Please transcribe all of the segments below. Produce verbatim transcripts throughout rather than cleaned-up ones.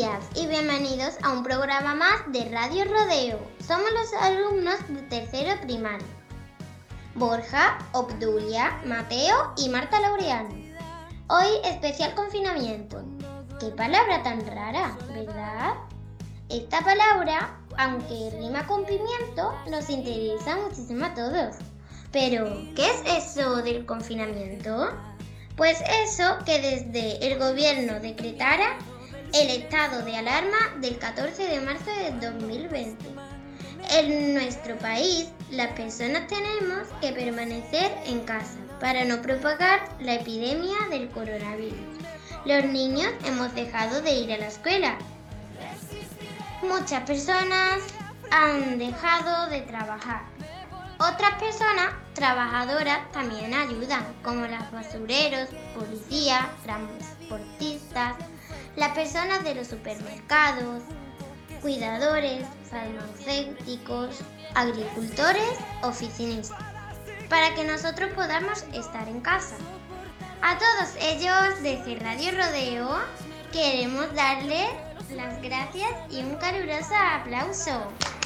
días y bienvenidos a un programa más de Radio Rodeo. Somos los alumnos de tercero primario. Borja, Obdulia, Mateo y Marta Laureano. Hoy especial confinamiento. ¡Qué palabra tan rara!, ¿verdad? Esta palabra, aunque rima con pimiento, nos interesa muchísimo a todos. Pero, ¿qué es eso del confinamiento? Pues eso que desde el gobierno decretara el estado de alarma del catorce de marzo de dos mil veinte. En nuestro país, las personas tenemos que permanecer en casa para no propagar la epidemia del coronavirus. Los niños hemos dejado de ir a la escuela. Muchas personas han dejado de trabajar. Otras personas trabajadoras también ayudan, como los basureros, policías, transportistas, las personas de los supermercados, cuidadores, farmacéuticos, agricultores, oficinistas, para que nosotros podamos estar en casa. A todos ellos desde Radio Rodeo queremos darles las gracias y un caluroso aplauso.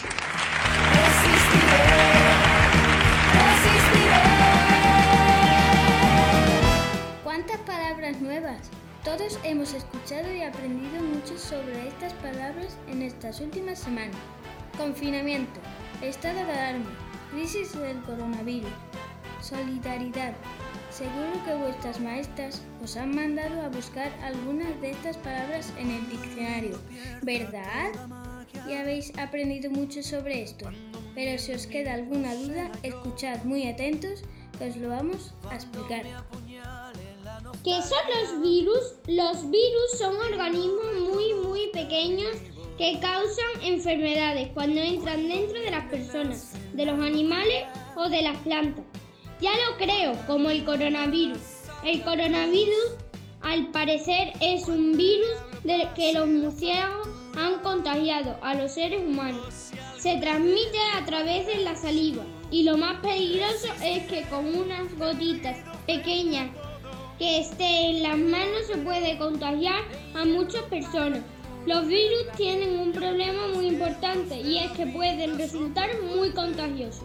¡Cuántas palabras nuevas! Todos hemos escuchado y aprendido mucho sobre estas palabras en estas últimas semanas. Confinamiento, estado de alarma, crisis del coronavirus, solidaridad. Seguro que vuestras maestras os han mandado a buscar algunas de estas palabras en el diccionario, ¿verdad? Y habéis aprendido mucho sobre esto. Pero si os queda alguna duda, escuchad muy atentos que os lo vamos a explicar. ¿Qué son los virus? Los virus son organismos muy muy pequeños que causan enfermedades cuando entran dentro de las personas, de los animales o de las plantas. Ya lo creo, como el coronavirus. El coronavirus, al parecer, es un virus del que los murciélagos han contagiado a los seres humanos. Se transmite a través de la saliva y lo más peligroso es que con unas gotitas pequeñas que esté en las manos se puede contagiar a muchas personas. Los virus tienen un problema muy importante y es que pueden resultar muy contagiosos.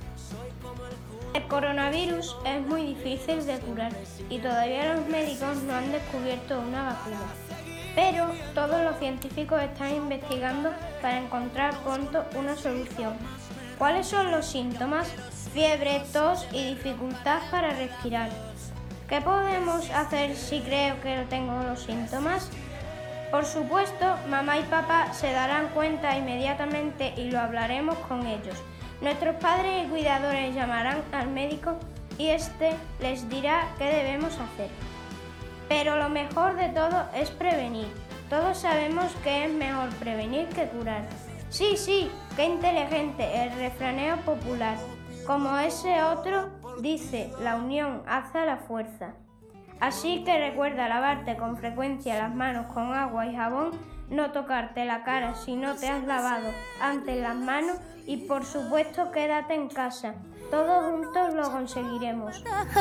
El coronavirus es muy difícil de curar y todavía los médicos no han descubierto una vacuna. Pero todos los científicos están investigando para encontrar pronto una solución. ¿Cuáles son los síntomas? Fiebre, tos y dificultad para respirar. ¿Qué podemos hacer si creo que tengo los síntomas? Por supuesto, mamá y papá se darán cuenta inmediatamente y lo hablaremos con ellos. Nuestros padres y cuidadores llamarán al médico y éste les dirá qué debemos hacer. Pero lo mejor de todo es prevenir. Todos sabemos que es mejor prevenir que curar. Sí, sí, qué inteligente el refranero popular. Como ese otro dice, la unión hace la fuerza. Así que recuerda lavarte con frecuencia las manos con agua y jabón, no tocarte la cara si no te has lavado antes las manos y por supuesto quédate en casa. Todos juntos lo conseguiremos.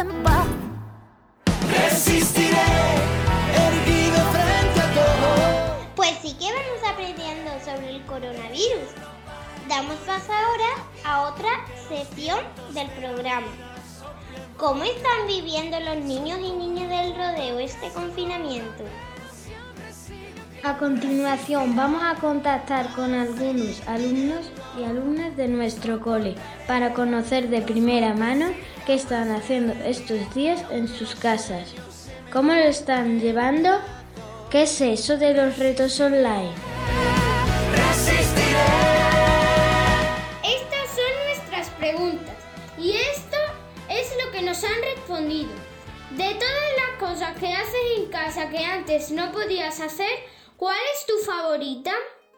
Resistiré, erguido frente a todo. Pues sí que vamos aprendiendo sobre el coronavirus. Damos paso ahora a otra sección del programa. ¿Cómo están viviendo los niños y niñas del rodeo este confinamiento? A continuación vamos a contactar con algunos alumnos y alumnas de nuestro cole para conocer de primera mano qué están haciendo estos días en sus casas. ¿Cómo lo están llevando? ¿Qué es eso de los retos online? Estas son nuestras preguntas y esto es lo que nos han respondido. De todas las cosas que haces en casa que antes no podías hacer, ¿cuál es tu favorita?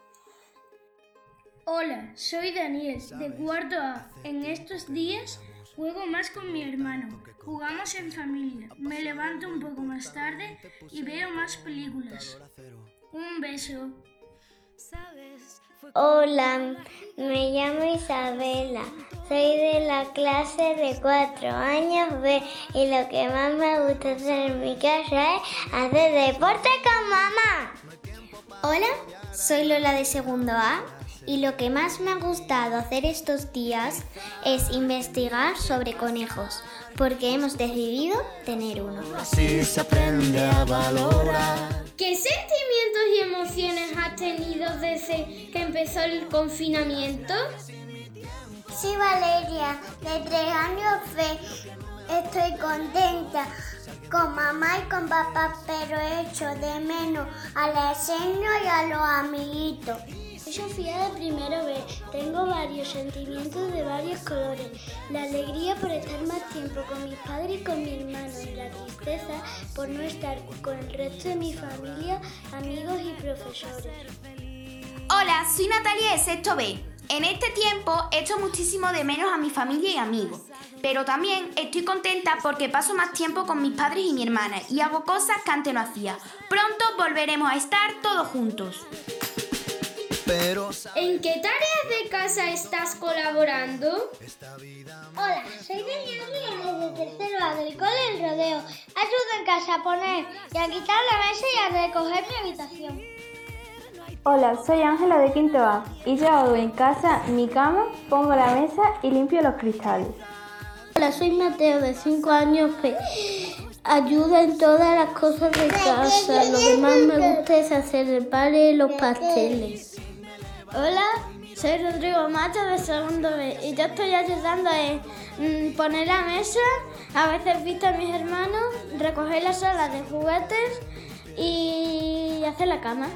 Hola, soy Daniel, de cuarto A. En estos días juego más con mi hermano. Jugamos en familia. Me levanto un poco más tarde y veo más películas. Un beso. Hola, me llamo Isabela. Soy de la clase de cuatro años B y lo que más me gusta hacer en mi casa es hacer deporte con mamá. Hola, soy Lola de segundo A y lo que más me ha gustado hacer estos días es investigar sobre conejos, porque hemos decidido tener uno. Así se aprende a valorar. ¿Qué sentimientos y emociones has tenido desde que empezó el confinamiento? Sí, Valeria, de tres años fe. Estoy contenta con mamá y con papá, pero echo de menos a la señora y a los amiguitos. Soy Sofía de primero B. Tengo varios sentimientos de varios colores. La alegría por estar más tiempo con mis padres y con mi hermano, y la tristeza por no estar con el resto de mi familia, amigos y profesores. Hola, soy Natalia de sexto B. En este tiempo echo muchísimo de menos a mi familia y amigos, pero también estoy contenta porque paso más tiempo con mis padres y mi hermana y hago cosas que antes no hacía. Pronto volveremos a estar todos juntos. Pero ¿En qué tareas de casa estás colaborando? Hola, soy Daniela de tercero A del cole El Rodeo. Ayudo en casa a poner y a quitar la mesa y a recoger mi habitación. Hola, soy Ángela de quinto A y yo hago en casa mi cama, pongo la mesa y limpio los cristales. Hola, soy Mateo de cinco años P. Ayuda en todas las cosas de casa. Lo que más me gusta es hacer el pan y los pasteles. Hola, soy Rodrigo Macho de segundo B y yo estoy ayudando en mm, poner la mesa, a veces visto a mis hermanos, recoger la sala de juguetes y hacer la cama.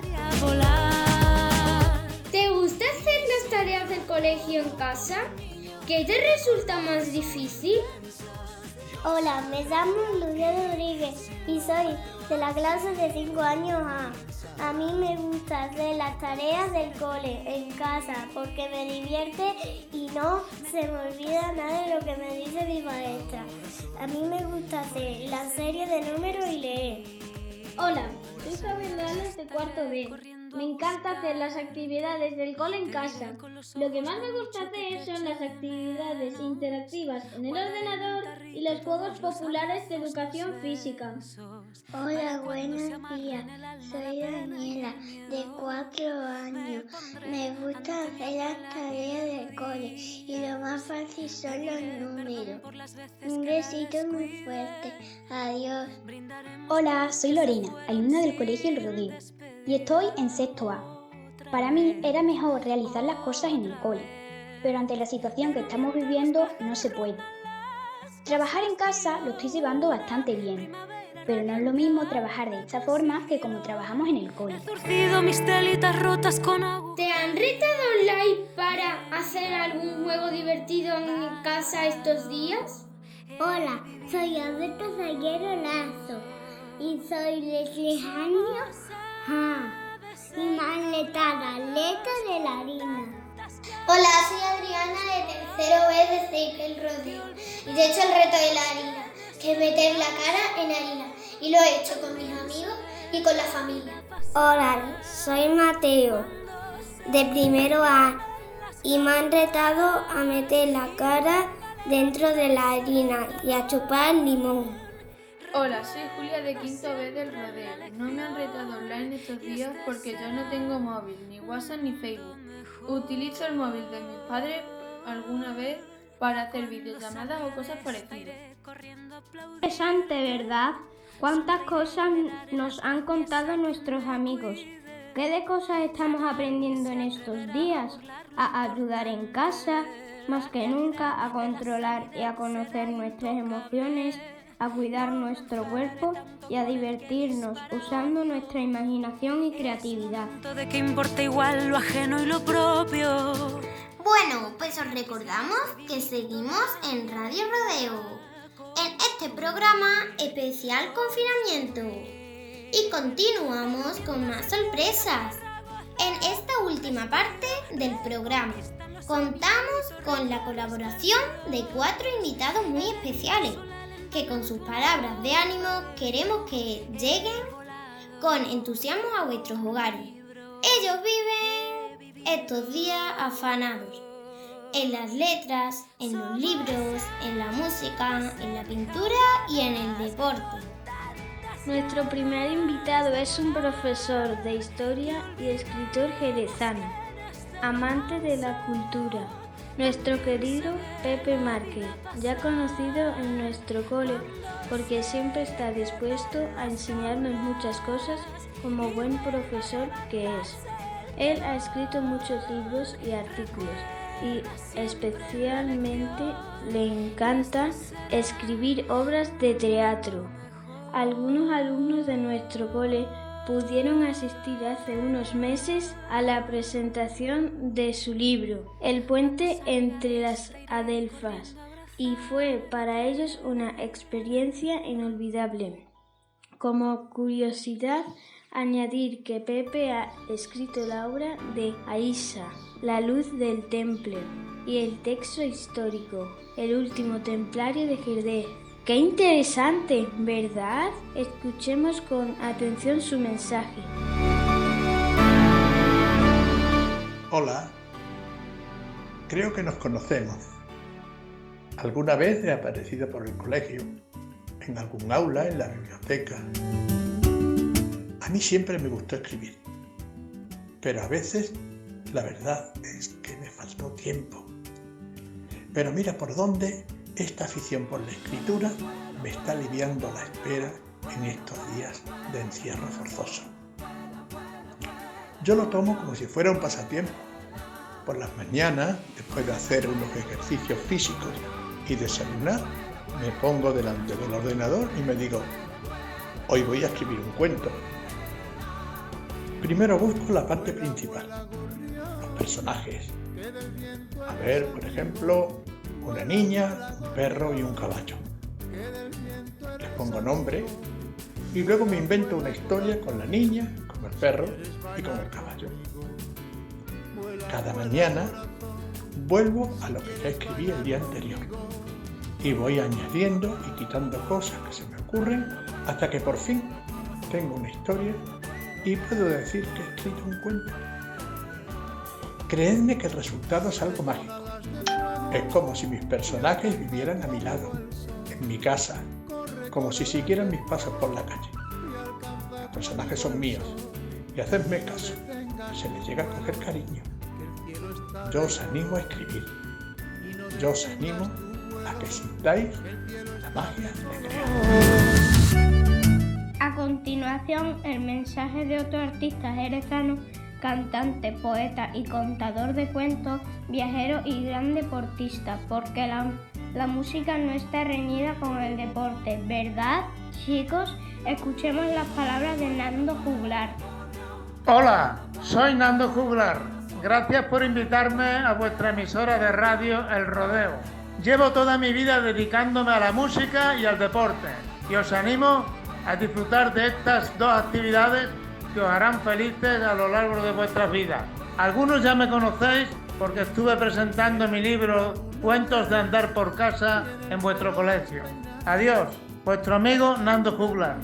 ¿Te gusta hacer las tareas del colegio en casa? ¿Qué te resulta más difícil? Hola, me llamo Lucía Rodríguez y soy de la clase de cinco años A. A mí me gusta hacer las tareas del cole en casa porque me divierte y no se me olvida nada de lo que me dice mi maestra. A mí me gusta hacer la serie de números y leer. Hola, soy Isabel Morales de cuarto B. Me encanta hacer las actividades del cole en casa. Lo que más me gusta hacer son las actividades interactivas en el ordenador y los juegos populares de educación física. Hola, buenos días. Soy Daniela, de cuatro años. Me gusta hacer las tareas del cole y lo más fácil son los números. Un besito muy fuerte. Adiós. Hola, soy Lorena, alumna del Colegio El Rodeo, y estoy en sexto A. Para mí era mejor realizar las cosas en el cole, pero ante la situación que estamos viviendo no se puede. Trabajar en casa lo estoy llevando bastante bien, pero no es lo mismo trabajar de esta forma que como trabajamos en el cole. ¿Te han retado online para hacer algún juego divertido en casa estos días? Hola, soy Alberto Zayero Lazo y soy de tres años A. Y más letada, letra de la harina. Hola, soy Adriana de tercero B de Seis El Rodeo y he hecho el reto de la harina, que es meter la cara en harina, y lo he hecho con mis amigos y con la familia. Hola, soy Mateo, de primero A, y me han retado a meter la cara dentro de la harina y a chupar limón. Hola, soy Julia de quinto B del Rodeo. No me han retado online estos días porque yo no tengo móvil, ni WhatsApp ni Facebook. Utilizo el móvil de mis padres alguna vez para hacer videollamadas o cosas parecidas. Interesante, ¿verdad? ¿Cuántas cosas nos han contado nuestros amigos? ¿Qué de cosas estamos aprendiendo en estos días? A ayudar en casa, más que nunca, a controlar y a conocer nuestras emociones, a cuidar nuestro cuerpo y a divertirnos usando nuestra imaginación y creatividad. De que importa igual lo ajeno y lo propio. Bueno, pues os recordamos que seguimos en Radio Rodeo, en este programa especial confinamiento. Y continuamos con más sorpresas. En esta última parte del programa contamos con la colaboración de cuatro invitados muy especiales, que con sus palabras de ánimo queremos que lleguen con entusiasmo a vuestros hogares. Ellos viven estos días afanados en las letras, en los libros, en la música, en la pintura y en el deporte. Nuestro primer invitado es un profesor de historia y escritor jerezano, amante de la cultura. Nuestro querido Pepe Márquez, ya conocido en nuestro cole porque siempre está dispuesto a enseñarnos muchas cosas como buen profesor que es. Él ha escrito muchos libros y artículos y especialmente le encanta escribir obras de teatro. Algunos alumnos de nuestro cole pudieron asistir hace unos meses a la presentación de su libro, El puente entre las adelfas, y fue para ellos una experiencia inolvidable. Como curiosidad, añadir que Pepe ha escrito la obra de Aïssa, La luz del temple, y el texto histórico, El último templario de Jerez. ¡Qué interesante!, ¿verdad? Escuchemos con atención su mensaje. Hola, creo que nos conocemos. Alguna vez he aparecido por el colegio, en algún aula, en la biblioteca. A mí siempre me gustó escribir, pero a veces la verdad es que me faltó tiempo. Pero mira por dónde esta afición por la escritura me está aliviando la espera en estos días de encierro forzoso. Yo lo tomo como si fuera un pasatiempo. Por las mañanas, después de hacer unos ejercicios físicos y desayunar, me pongo delante del ordenador y me digo, hoy voy a escribir un cuento. Primero busco la parte principal, los personajes. A ver, por ejemplo, una niña, un perro y un caballo. Les pongo nombre y luego me invento una historia con la niña, con el perro y con el caballo. Cada mañana vuelvo a lo que ya escribí el día anterior y voy añadiendo y quitando cosas que se me ocurren hasta que por fin tengo una historia y puedo decir que he escrito un cuento. Creedme que el resultado es algo mágico. Es como si mis personajes vivieran a mi lado, en mi casa, como si siguieran mis pasos por la calle. Los personajes son míos y hacedme caso, se les llega a coger cariño. Yo os animo a escribir. Yo os animo a que sintáis la magia de crear. A continuación, el mensaje de otro artista jerezano, cantante, poeta y contador de cuentos, viajero y gran deportista, porque la, la música no está reñida con el deporte, ¿verdad, chicos? Escuchemos las palabras de Nando Juglar. Hola, soy Nando Juglar. Gracias por invitarme a vuestra emisora de radio El Rodeo. Llevo toda mi vida dedicándome a la música y al deporte y os animo a disfrutar de estas dos actividades que os harán felices a lo largo de vuestras vidas. Algunos ya me conocéis porque estuve presentando mi libro Cuentos de andar por casa en vuestro colegio. Adiós, vuestro amigo Nando Juglar.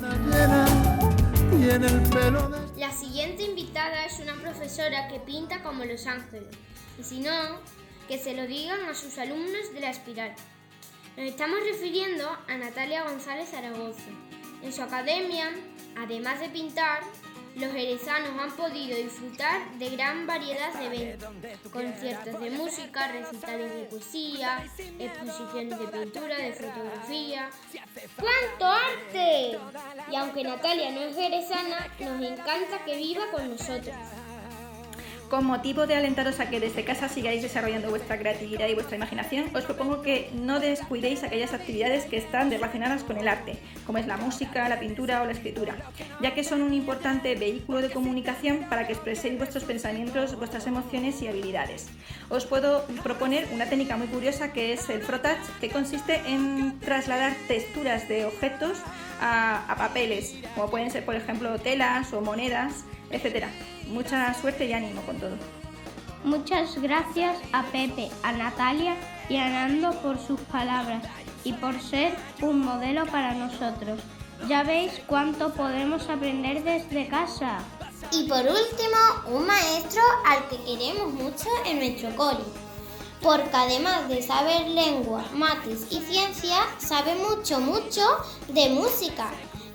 La siguiente invitada es una profesora que pinta como Los Ángeles, y si no, que se lo digan a sus alumnos de la Espiral. Nos estamos refiriendo a Natalia González Zaragoza. En su academia, además de pintar, los jerezanos han podido disfrutar de gran variedad de eventos, conciertos de música, recitales de poesía, exposiciones de pintura, de fotografía. ¡Cuánto arte! Y aunque Natalia no es jerezana, nos encanta que viva con nosotros. Con motivo de alentaros a que desde casa sigáis desarrollando vuestra creatividad y vuestra imaginación, os propongo que no descuidéis aquellas actividades que están relacionadas con el arte, como es la música, la pintura o la escritura, ya que son un importante vehículo de comunicación para que expreséis vuestros pensamientos, vuestras emociones y habilidades. Os puedo proponer una técnica muy curiosa que es el frottage, que consiste en trasladar texturas de objetos a, a papeles, como pueden ser, por ejemplo, telas o monedas, etcétera. Mucha suerte y ánimo con todo. Muchas gracias a Pepe, a Natalia y a Nando por sus palabras y por ser un modelo para nosotros. Ya veis cuánto podemos aprender desde casa. Y por último, un maestro al que queremos mucho en nuestro cole, porque además de saber lengua, mates y ciencia, sabe mucho, mucho de música.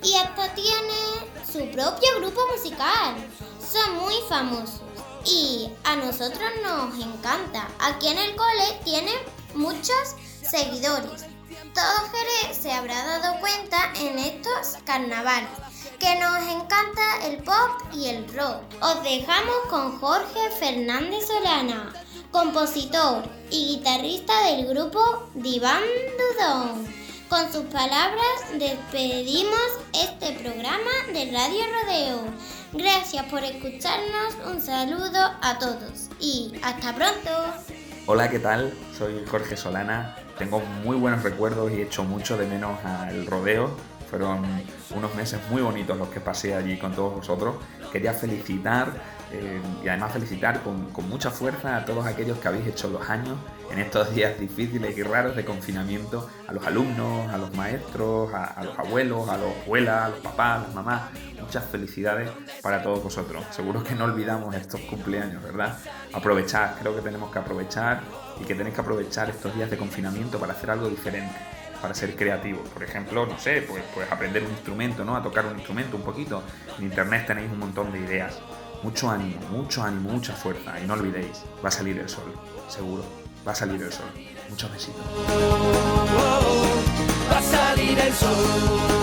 y hasta tiene su propio grupo musical. Son muy famosos y a nosotros nos encanta. Aquí en el cole tienen muchos seguidores. Todo Jerez se habrá dado cuenta en estos carnavales que nos encanta el pop y el rock. Os dejamos con Jorge Fernández Solana, compositor y guitarrista del grupo Diván Dudón. Con sus palabras despedimos este programa de Radio Rodeo. Gracias por escucharnos, un saludo a todos y hasta pronto. Hola, ¿qué tal? Soy Jorge Solana. Tengo muy buenos recuerdos y echo mucho de menos al rodeo. Fueron unos meses muy bonitos los que pasé allí con todos vosotros. Quería felicitar eh, y además felicitar con, con mucha fuerza a todos aquellos que habéis hecho los años en estos días difíciles y raros de confinamiento, a los alumnos, a los maestros, a, a los abuelos, a los abuelas, a los papás, a las mamás. Muchas felicidades para todos vosotros. Seguro que no olvidamos estos cumpleaños, ¿verdad? Aprovechar, creo que tenemos que aprovechar y que tenéis que aprovechar estos días de confinamiento para hacer algo diferente, para ser creativos. Por ejemplo, no sé, pues, pues aprender un instrumento, ¿no? A tocar un instrumento un poquito. En internet tenéis un montón de ideas. Mucho ánimo, mucho ánimo, mucha fuerza. Y no olvidéis, va a salir el sol, seguro. Va a salir el sol. Muchos besitos. Va a salir el sol.